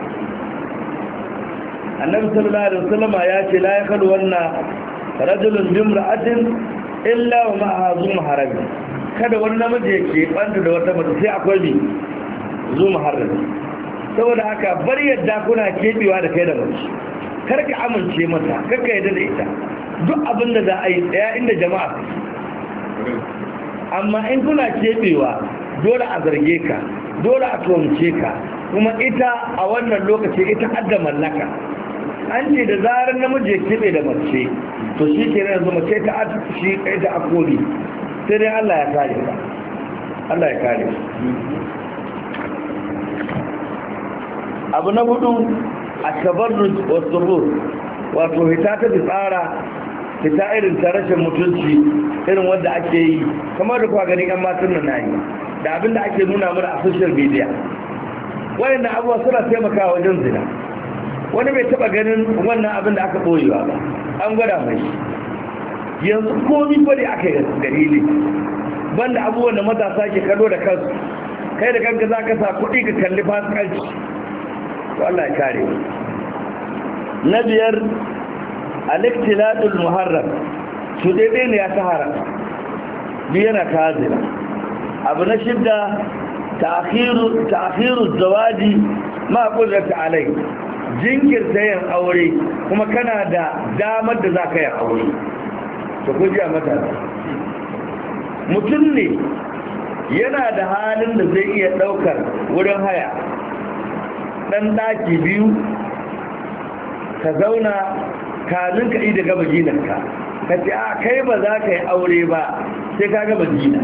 annabi sallallahu alaihi wasallam ya ce la yakhlu wanna rajulun bimra'atin illa wa ma'aha zu maharami kada wani namiji ya ke banta da wata mace sai akwai mi zu maharami saboda haka bar yadda kuna kebewa da kai da mace kar ka amince mata kar ka yadda da ita duk abin da za a yi tsaya inda jama'a amma in kuna kebewa dole a zarge ka dole a tuhumce ka kuma ita a wannan lokaci ita adda mallaka an ce da zarar namiji ya kebe da mace to shi ke yanzu mace ta shi ita a koli sai dai Allah ya kare ka Allah ya kare abu na hudu a tabarruj wa surur wato hita ta tsara hita irin ta rashin mutunci irin wanda ake yi kamar da kuwa gani yan matan nan nayi da abin da ake nuna mana a social media wayannan abubuwa suna taimakawa wajen zina wani bai taba ganin wannan abin da aka boyewa ba an gwada mai yanzu komi bane aka yi dalili banda abubuwan da matasa ke kallo da kansu kai da kanka za ka sa kuɗi ka kalli fasikanci to Allah ya kare na biyar al-iktiladul muharram su daidai ne ya sahara bi yana kazira abu na shidda ta'khiru ta'khiru zawaji ma qudrati alai jinkirta yin aure kuma kana da damar da zaka yi aure to ku ji a matasa mutum ne yana da halin da zai iya daukar wurin haya dan daki biyu ka zauna kamin ka yi da gaba ginarka ka ce a kai ba za ka yi aure ba sai ka gaba gina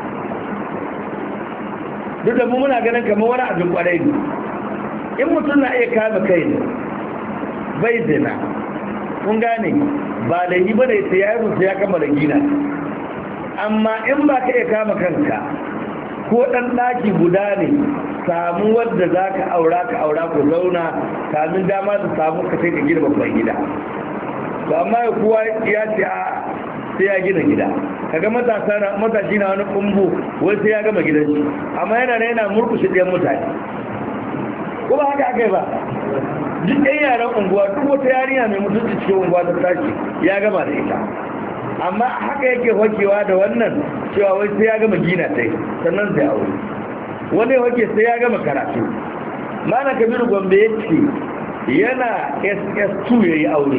duk da mu muna ganin kamar wani abin kwarai ne in mutum na iya kama kai ne bai zina kun gane ba da yi ba da ya yi musu ya kama da gina amma in ba ka iya kama kanka ko ɗan ɗaki guda ne samu wadda za ka aura ka aura ku zauna kamin dama su samu ka sai ka gina babban gida to amma ya kuwa ya ce a sai ya gina gida kaga matasa na matashi na wani kumbu wai sai ya gama gidan shi amma yana da yana murkushe ɗayan mutane ko ba haka aka yi ba duk ɗan yaran unguwa duk wata yarinya mai mutunci cikin unguwa ta tashi ya gama da ita amma haka yake hokewa da wannan cewa wai sai ya gama gina ta sannan sai aure wani hoke sai ya gama karatu mana kabiru gombe ya ce yana S S two ya yi aure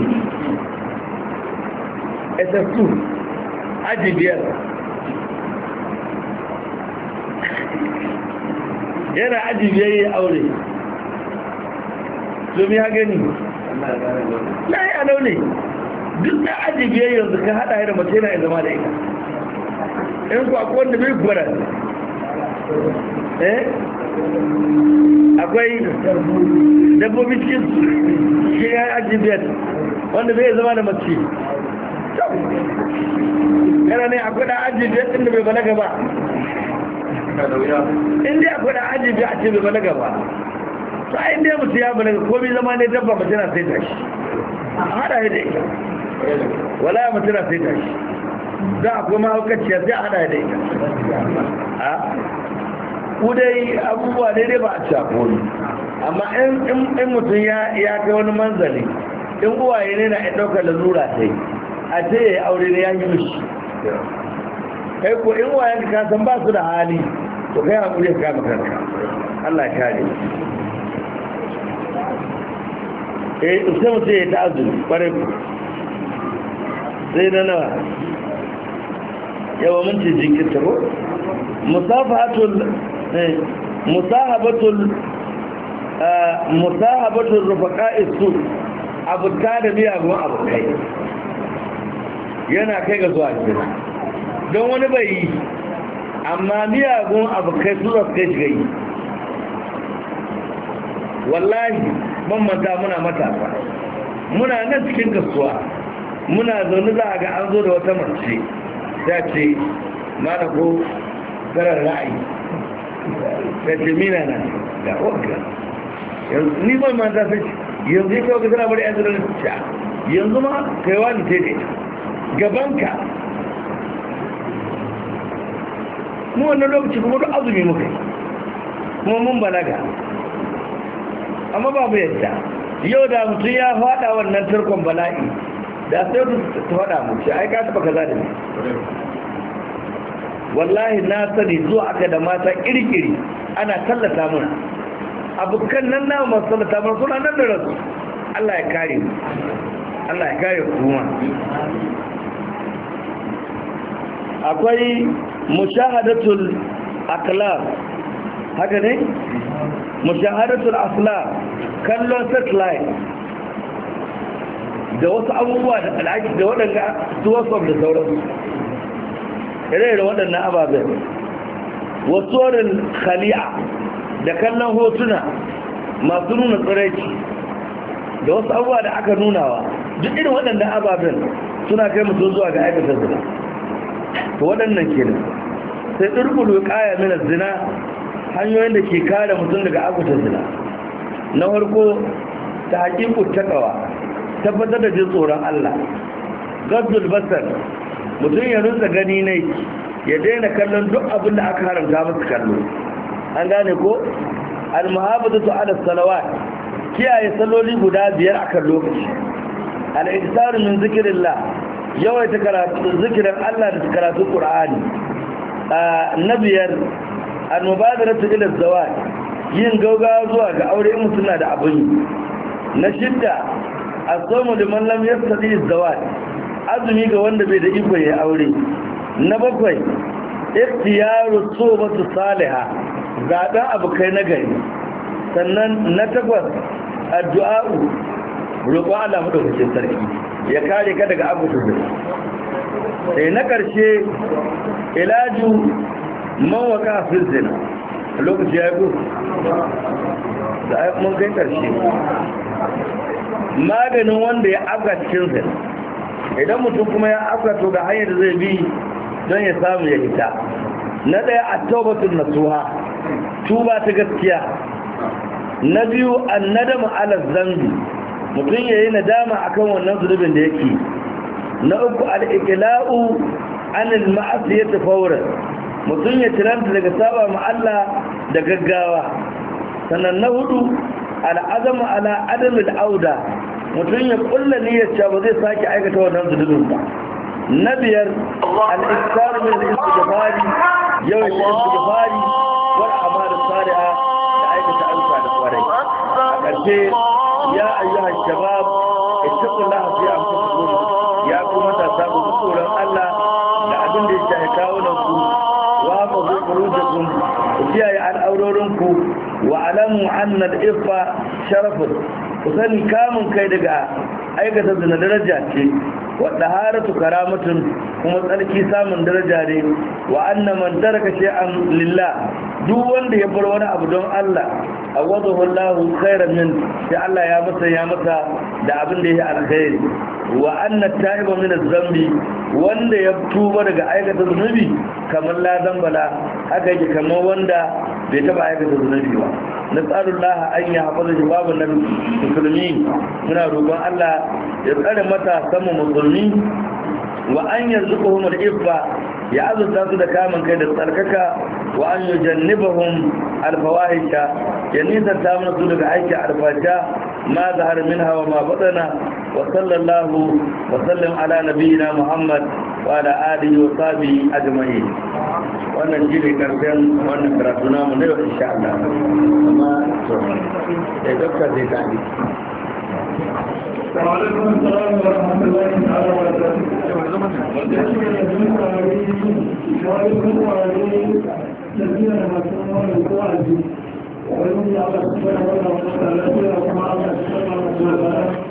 S S two aji biyar yana aji biyar ya yi aure domin ya gani na yi anau ne duk da aji biyar yanzu ka haɗa da mace na zama da ita in ku akwai wanda bai gwada eh akwai dabbobi cikin shi ya yi aji biyar wanda bai zama da mace yana ne akwai da aji biyar ɗin da bai balaga ba inda akwai da aji biyar a ce bai balaga ba to a inda mutu ya balaga ko bai zama ne dabba mace na sai tashi a haɗa da ita wala ya mutu na sai tashi za a kuma haukaciya sai a haɗa da ita a ku dai abubuwa daidai ba a cakoni amma in mutum ya kai wani manzali in uwaye ne na ya ɗaukar lalura sai a ce ya yi aure ne ya yi mishi kai ko in uwayen ka san ba su da hali to kai hakuri ka kama kanka Allah ya kare eh sai mutum ya ta'azzuri kwarai sai na nawa yawa minti jinkirta ko musafahatul eh musahabatul musahabatul rufaqa'is su abuta da miyagun abokai yana kai ga zuwa jira don wani bai yi amma miyagun abokai su zasu kai shiga yi wallahi ban manta muna matasa muna nan cikin kasuwa muna zaune za a ga an zo da wata mace ta ce mana ko tsarar ra'ayi ta ce mina na da oga ni ban manta sai yanzu ya kawo ka tana bari yan zirar ta yanzu ma kaiwa ni ce ne gabanka mu wannan lokaci kuma duk azumi muka yi kuma mun balaga amma babu yadda yau da mutum ya fada wannan tarkon bala'i da sai ta fada mu ce ai ka taba kaza da ni wallahi na sani zuwa aka da mata kirkiri ana tallata muna abukan nan na masu tallata muna suna nan da rasu Allah ya kare mu Allah ya kare kuma akwai mushahadatul akhlaq haka ne mushahadatul akhlaq kallon satellite da wasu abubuwa da al'aki da waɗanda suwasof da sauransu ire da waɗannan ababen wasu wurin khali'a da kallon hotuna masu nuna tsiraici da wasu abubuwa da aka nunawa duk irin waɗannan ababen suna kai mutum zuwa ga aikata zina to waɗannan kenan sai ɗurɓulu ƙaya mina zina hanyoyin da ke kare mutum daga aikata zina na farko ta haƙiƙu taƙawa tabbatar da jin tsoron Allah gaddul basar mutum ya rusa gani ne ya daina kallon duk abin da aka haramta masa kallo an gane ko al-muhafazatu ala salawat kiyaye saloli guda biyar akan lokaci al-iktaru min zikrillah yawaita karatu zikirin Allah da karatu Qur'ani na biyar al-mubadaratu ila zawaj yin gaugawa zuwa ga aure in mutum na da abin na shidda as-sawmu liman lam yastati az-zawaj azumi ga wanda bai da iko ya aure na bakwai ikhtiyaru sobatu salihah zaben abokai na gari sannan na takwas addu'a'u roƙon Allah madaukakin sarki ya kare ka daga abu tuzu sai na ƙarshe ilaju man waka fi zina lokaci ya yi da mun kai ƙarshe maganin wanda ya afga cikin zina idan mutum kuma ya afga to ga hanyar da zai bi don ya samu ya hita na ɗaya a taubatun nasuha tuba ta gaskiya na biyu an nadama ala zambi mutum ya yi nadama akan wannan zunubin da yake na uku al'iƙila'u anil ma'asiyar tafaurar mutum ya tiranta daga saba ma Allah da gaggawa sannan na hudu al'azama ala adamin auda mutum ya kulla niyyar cewa ba zai sake aikata wannan zunubin ba na biyar al'iktar min al-istighfari yawan istighfari wal amal salihah da aikata ayyuka da kwarai a ƙarshe ya ayyuha shabab ittaqullaha fi anfusikum ya kuma ta sabu tsoron Allah da abin da yake kawo nan ku wa qadu furujakum kiyaye al'aurorin ku wa alamu anna al-iffa sharafun ku sani kamun kai daga aikata zina daraja ce wadda haratu karamatun kuma tsarki samun daraja ne wa anna man taraka shay'an lillah duk wanda ya bar wani abu don Allah awadahu Allahu khairan min sai Allah ya masa ya masa da abin da yake alkhairi wa anna ta'iba min az-zambi wanda ya tuba daga aikata zunubi kamar la zambala haka yake kamar wanda bai taba aikata zunubi ba nas'alullah an yahfaza jawabun nabi musulmi muna roƙon Allah ya tsare mata samu musulmi wa an yarzuquhum al-iffa ya azurta su da kamun kai da tsarkaka wa an yujannibahum al-fawahisha ya nisanta mana su daga aiki alfasha ma zahar minha wa ma batana wa sallallahu wa sallam ala nabiyyina Muhammad wa da alihi wa sahbihi ajma'in. Wannan shi ne karshen wannan karatu namu na yau insha Allah. Amma to sai dokta zai tafi. وعليكم السلام ورحمة الله تعالى وبركاته. وعليكم السلام ورحمة الله وبركاته.